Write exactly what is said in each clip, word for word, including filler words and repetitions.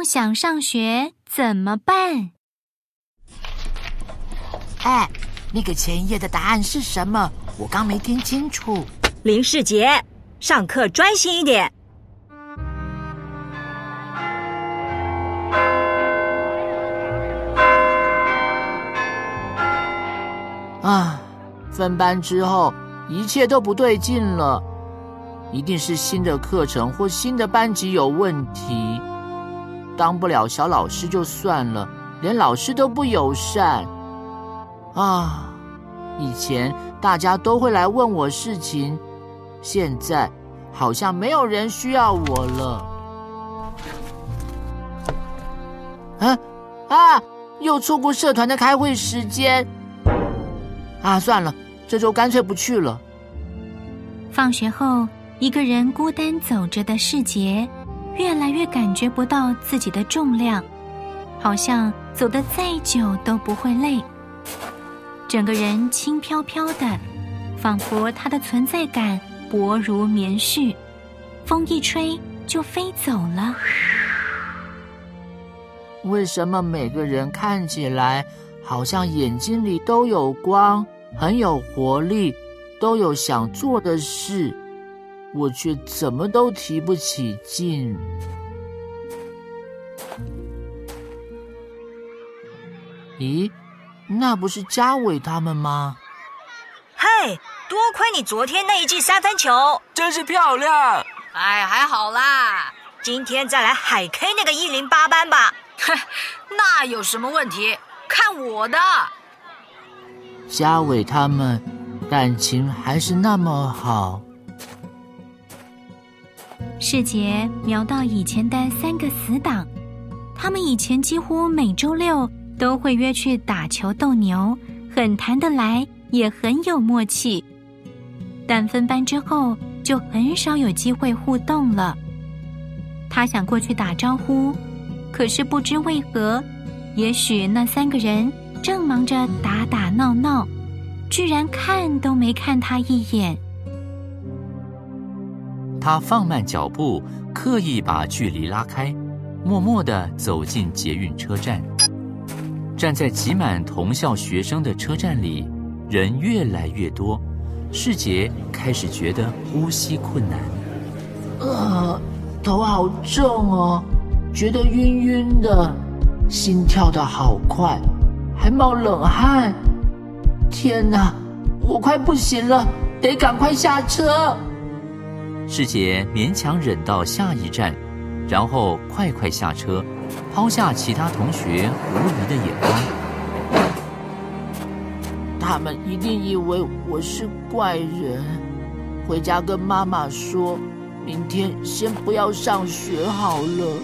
想上学怎么办？ 哎，那个前一页的答案是什么？我刚没听清楚。 林世杰，上课专心一点。 啊，分班之后，一切都不对劲了。一定是新的课程或新的班级有问题。当不了小老师就算了，连老师都不友善。啊，以前大家都会来问我事情，现在好像没有人需要我了。啊啊！又错过社团的开会时间。啊，算了，这周干脆不去了。 放学后，一个人孤单走着的世杰，越来越感觉不到自己的重量，好像走得再久都不会累。整个人轻飘飘的，仿佛他的存在感薄如棉絮，风一吹就飞走了。 为什么每个人看起来好像眼睛里都有光，很有活力，都有想做的事，我却怎么都提不起劲？咦，那不是嘉伟他们吗？ 嘿，多亏你昨天那一记三分球， 真是漂亮！ 哎，还好啦。 今天再来海 K 那个一零八班吧。 哼，那有什么问题？看我的！ 嘉伟他们感情还是那么好。 世杰瞄到以前的三个死党，他们以前几乎每周六都会约去打球斗牛，很谈得来，也很有默契。但分班之后，就很少有机会互动了。他想过去打招呼，可是不知为何，也许那三个人正忙着打打闹闹，居然看都没看他一眼。 他放慢脚步，刻意把距离拉开，默默地走进捷运车站。站在挤满同校学生的车站里，人越来越多，世杰开始觉得呼吸困难。 呃，头好重哦，觉得晕晕的，心跳得好快，还冒冷汗。天哪，我快不行了，得赶快下车。 世杰勉强忍到下一站，然后快快下车，抛下其他同学狐疑的眼光。 他们一定以为我是怪人，回家跟妈妈说，明天先不要上学好了。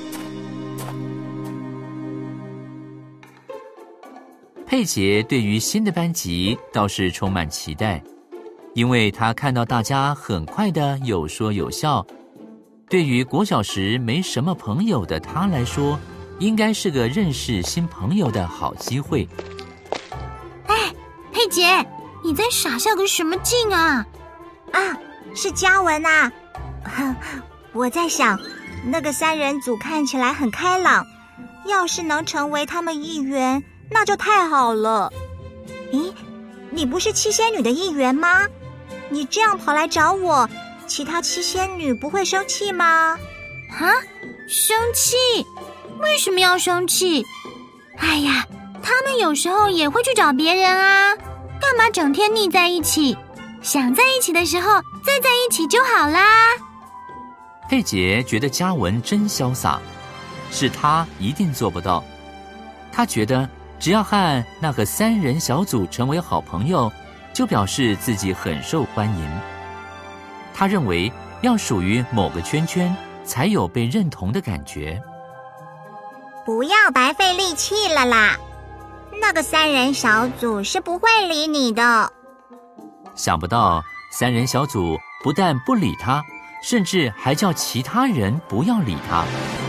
佩杰对于新的班级倒是充满期待，因为他看到大家很快的有说有笑。对于国小时没什么朋友的他来说，应该是个认识新朋友的好机会。 哎，佩杰，你在傻笑个什么劲啊？ 啊，是嘉文啊。我在想，那个三人组看起来很开朗，要是能成为他们一员，那就太好了。咦，你不是七仙女的一员吗？你这样跑来找我，其他七仙女不会生气吗？ 啊，生气？为什么要生气？哎呀，他们有时候也会去找别人啊，干嘛整天腻在一起？想在一起的时候再在一起就好啦。 佩杰觉得嘉文真潇洒，是他一定做不到。他觉得只要和那个三人小组成为好朋友，就表示自己很受欢迎。他认为要属于某个圈圈，才有被认同的感觉。 不要白费力气了啦，那个三人小组是不会理你的。 想不到三人小组不但不理他，甚至还叫其他人不要理他。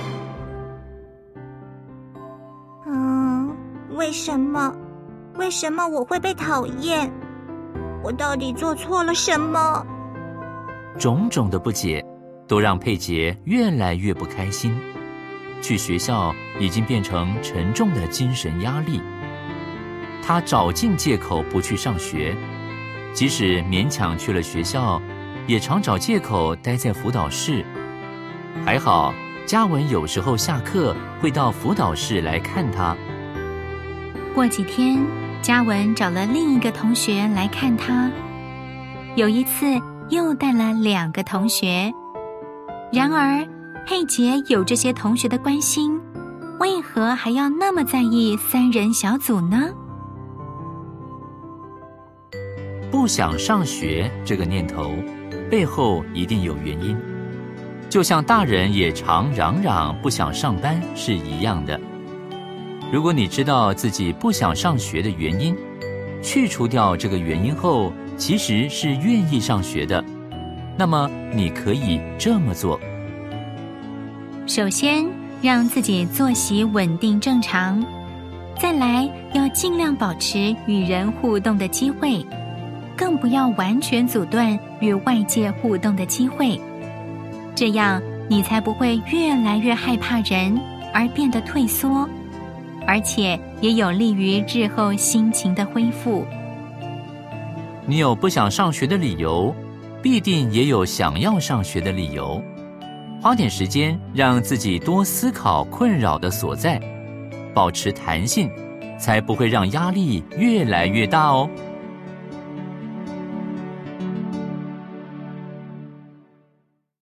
嗯，为什么？为什么我会被讨厌？我到底做错了什么？ 种种的不解，都让佩杰越来越不开心。 去学校已经变成沉重的精神压力。他找尽借口不去上学，即使勉强去了学校，也常找借口待在辅导室。还好，嘉文有时候下课会到辅导室来看他。 过几天，嘉文找了另一个同学来看他。有一次，又带了两个同学。然而，佩杰有这些同学的关心，为何还要那么在意三人小组呢？ 不想上学这个念头，背后一定有原因。就像大人也常嚷嚷不想上班是一样的。如果你知道自己不想上学的原因，去除掉这个原因后，其实是愿意上学的，那么你可以这么做。 首先，让自己作息稳定正常，再来要尽量保持与人互动的机会，更不要完全阻断与外界互动的机会，这样你才不会越来越害怕人而变得退缩，而且也有利于日后心情的恢复。 你有不想上学的理由，必定也有想要上学的理由。花点时间让自己多思考困扰的所在，保持弹性，才不会让压力越来越大哦。